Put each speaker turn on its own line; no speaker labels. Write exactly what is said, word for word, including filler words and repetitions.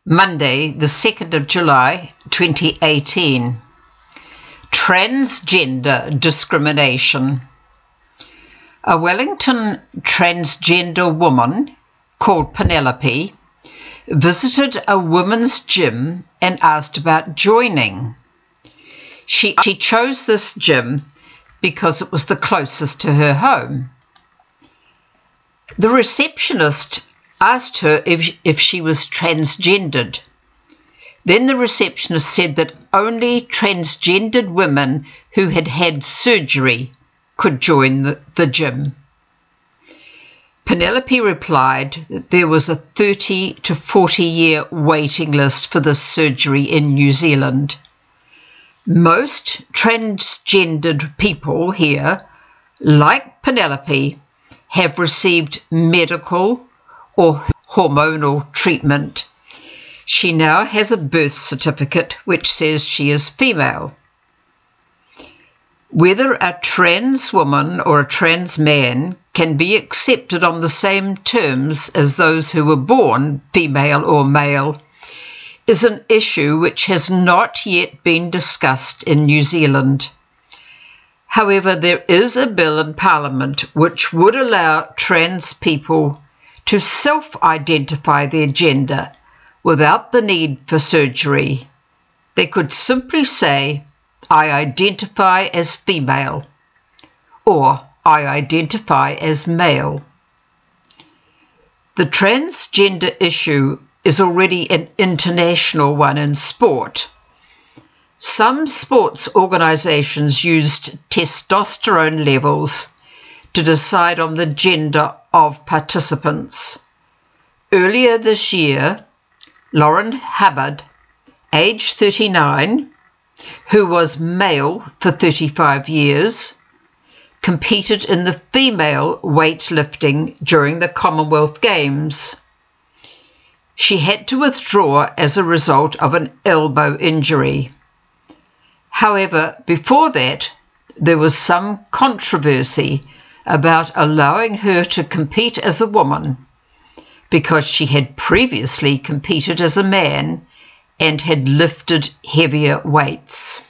Monday, the second of July, twenty eighteen. Transgender discrimination. A Wellington transgender woman called Penelope visited a women's gym and asked about joining. She, she chose this gym because it was the closest to her home. The receptionist asked her if, if she was transgendered. Then the receptionist said that only transgendered women who had had surgery could join the, the gym. Penelope replied that there was a thirty to forty year waiting list for this surgery in New Zealand. Most transgendered people here, like Penelope, have received medical or hormonal treatment. She now has a birth certificate which says she is female. Whether a trans woman or a trans man can be accepted on the same terms as those who were born female or male is an issue which has not yet been discussed in New Zealand. However, there is a bill in Parliament which would allow trans people to self-identify their gender without the need for surgery. They could simply say, "I identify as female," or "I identify as male." The transgender issue is already an international one in sport. Some sports organisations used testosterone levels to decide on the gender of participants. Earlier this year, Lauren Hubbard, age thirty-nine, who was male for thirty-five years, competed in the female weightlifting during the Commonwealth Games. She had to withdraw as a result of an elbow injury. However, before that, there was some controversy about allowing her to compete as a woman because she had previously competed as a man and had lifted heavier weights.